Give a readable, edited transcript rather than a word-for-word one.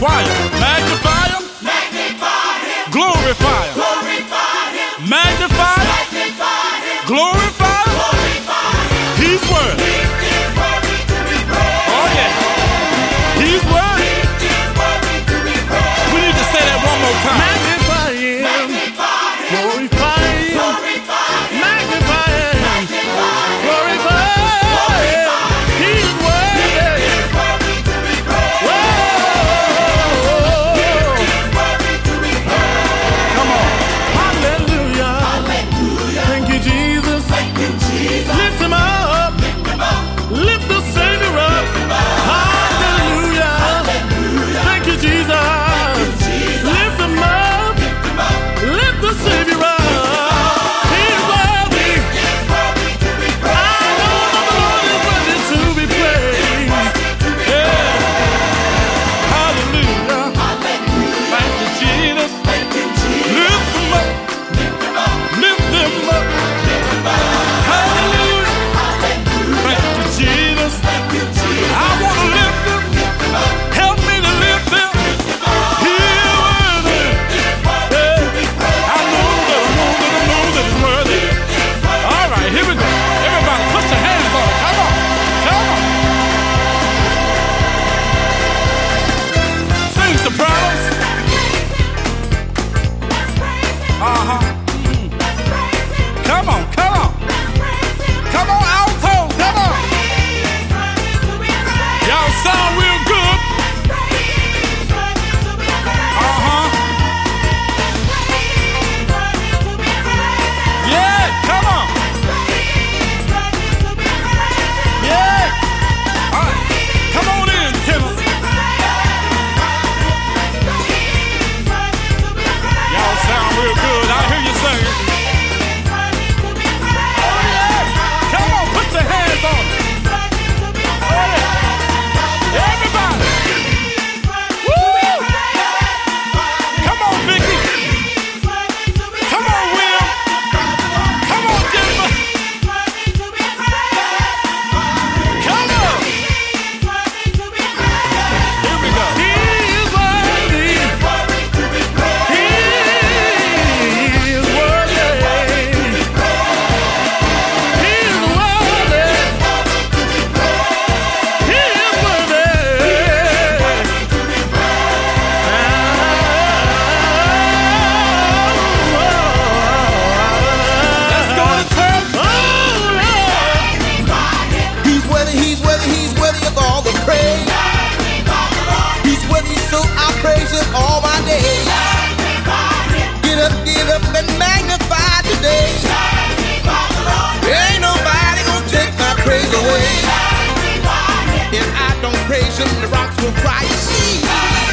choir. Magnify him. Glorify him. Magnify him. Glorify him. He's worthy. Oh yeah. He's worthy. We need to say that one more time. Magnify him. Glorify him. Magnify him. Glorify him. He's worthy. Come on. Hallelujah. Thank you, Jesus. Lift him up. Lift the Savior up. Hallelujah. Thank you, Jesus. Lift him up. Lift the Savior up. He's worthy. I know the Lord is worthy to be praised. Yeah. Hallelujah. Thank you, Jesus. Lift them up. Lift them up. Hallelujah. Thank you, Jesus. I want to lift them. Help me to lift them. He's worthy. Yeah. I know that he's worthy. All right, here we go. Everybody, put your hands on it. Come on. Come on. Sing, sopranos. Uh-huh. Come on, come on. Come on, altos, come on. Y'all sound real good. Uh-huh. Yeah, come on. Yeah. All right. Come on in, tenors. Y'all sound real good. I hear you singing. Oh, yeah. Come on, put your hands on it. Oh, yeah. Everybody. Woo! Come on, Vicky. Come on, Will. Come on, Jennifer. Come on. Here we go. He is worthy. He is worthy. He is worthy. He is worthy. Let's go to church. Oh, Lord. He's worthy of all the praise. He's worthy, so I praise him all my days. Get up and magnify today. Ain't nobody gonna take my praise away. If I don't praise him, the rocks will cry. See.